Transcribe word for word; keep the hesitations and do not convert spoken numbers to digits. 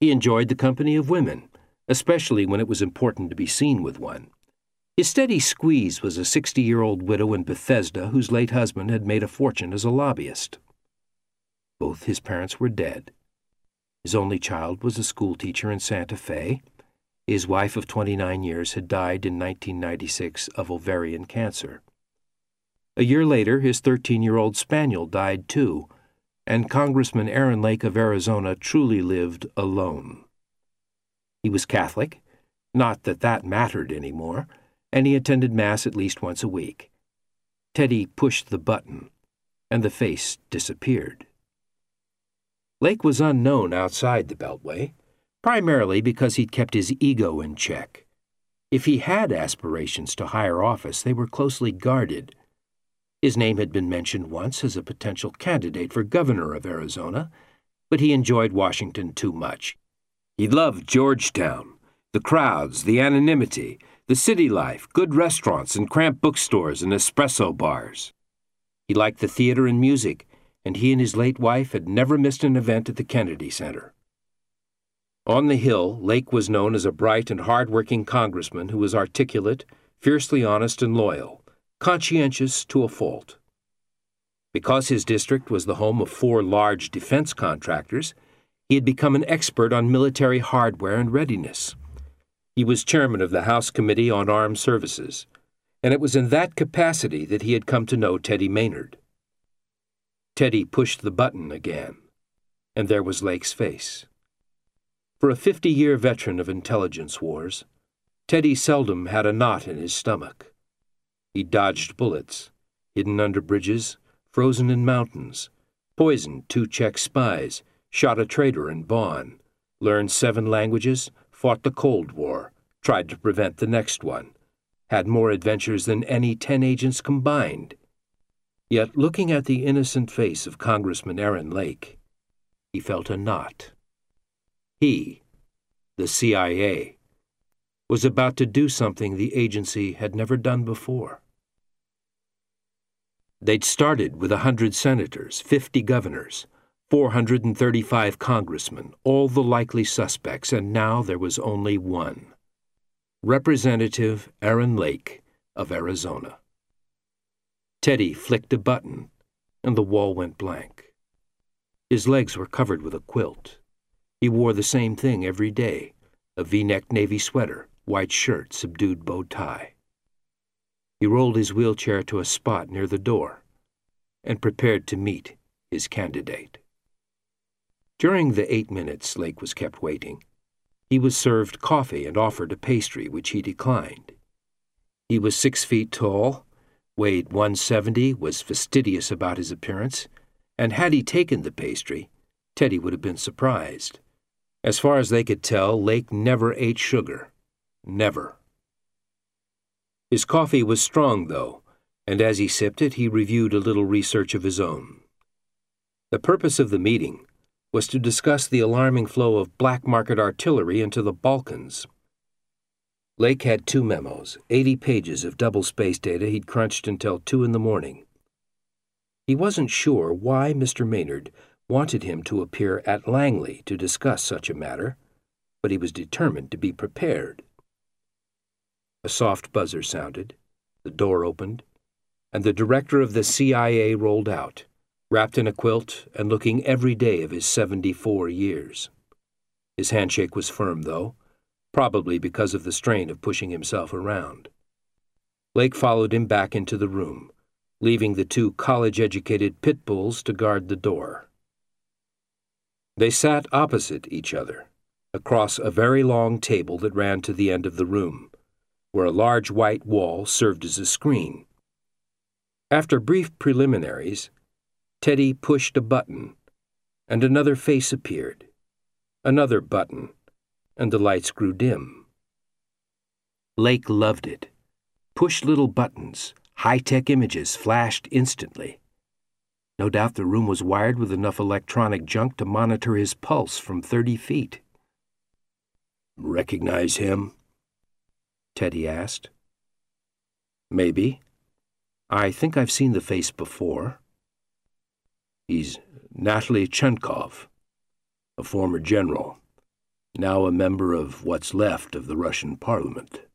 He enjoyed the company of women, especially when it was important to be seen with one. His steady squeeze was a sixty-year-old widow in Bethesda whose late husband had made a fortune as a lobbyist. Both his parents were dead. His only child was a schoolteacher in Santa Fe. His wife of twenty-nine years had died in nineteen ninety-six of ovarian cancer. A year later, his thirteen-year-old spaniel died too, and Congressman Aaron Lake of Arizona truly lived alone. He was Catholic, not that that mattered anymore, and he attended Mass at least once a week. Teddy pushed the button, and the face disappeared. Lake was unknown outside the Beltway, primarily because he'd kept his ego in check. If he had aspirations to higher office, they were closely guarded. His name had been mentioned once as a potential candidate for governor of Arizona, but he enjoyed Washington too much. He loved Georgetown, the crowds, the anonymity, the city life, good restaurants and cramped bookstores and espresso bars. He liked the theater and music, and he and his late wife had never missed an event at the Kennedy Center. On the Hill, Lake was known as a bright and hard-working congressman who was articulate, fiercely honest and loyal, conscientious to a fault. Because his district was the home of four large defense contractors, he had become an expert on military hardware and readiness. He was chairman of the House Committee on Armed Services, and it was in that capacity that he had come to know Teddy Maynard. Teddy pushed the button again, and there was Lake's face. For a fifty-year veteran of intelligence wars, Teddy seldom had a knot in his stomach. He dodged bullets, hidden under bridges, frozen in mountains, poisoned two Czech spies, shot a traitor in Bonn, learned seven languages, fought the Cold War, tried to prevent the next one, had more adventures than any ten agents combined. Yet, looking at the innocent face of Congressman Aaron Lake, he felt a knot. He, the C I A, was about to do something the agency had never done before. They'd started with a hundred senators, fifty governors, four hundred thirty-five congressmen, all the likely suspects, and now there was only one. Representative Aaron Lake of Arizona. Teddy flicked a button, and the wall went blank. His legs were covered with a quilt. He wore the same thing every day, a V-necked navy sweater, white shirt, subdued bow tie. He rolled his wheelchair to a spot near the door and prepared to meet his candidate. During the eight minutes Lake was kept waiting, he was served coffee and offered a pastry, which he declined. He was six feet tall, weighed one seventy, was fastidious about his appearance, and had he taken the pastry, Teddy would have been surprised. As far as they could tell, Lake never ate sugar. Never. His coffee was strong, though, and as he sipped it, he reviewed a little research of his own. The purpose of the meeting was to discuss the alarming flow of black market artillery into the Balkans. Lake had two memos, eighty pages of double-spaced data he'd crunched until two in the morning. He wasn't sure why Mister Maynard wanted him to appear at Langley to discuss such a matter, but he was determined to be prepared. A soft buzzer sounded, the door opened, and the director of the C I A rolled out, wrapped in a quilt and looking every day of his seventy-four years. His handshake was firm, though, probably because of the strain of pushing himself around. Lake followed him back into the room, leaving the two college-educated pit bulls to guard the door. They sat opposite each other, across a very long table that ran to the end of the room, where a large white wall served as a screen. After brief preliminaries, Teddy pushed a button, and another face appeared. Another button, and the lights grew dim. Lake loved it. Push little buttons, high-tech images flashed instantly. No doubt the room was wired with enough electronic junk to monitor his pulse from thirty feet. "Recognize him?" Teddy asked. "Maybe. I think I've seen the face before." "He's Natalie Chenkov, a former general. now a member of what's left of the Russian parliament.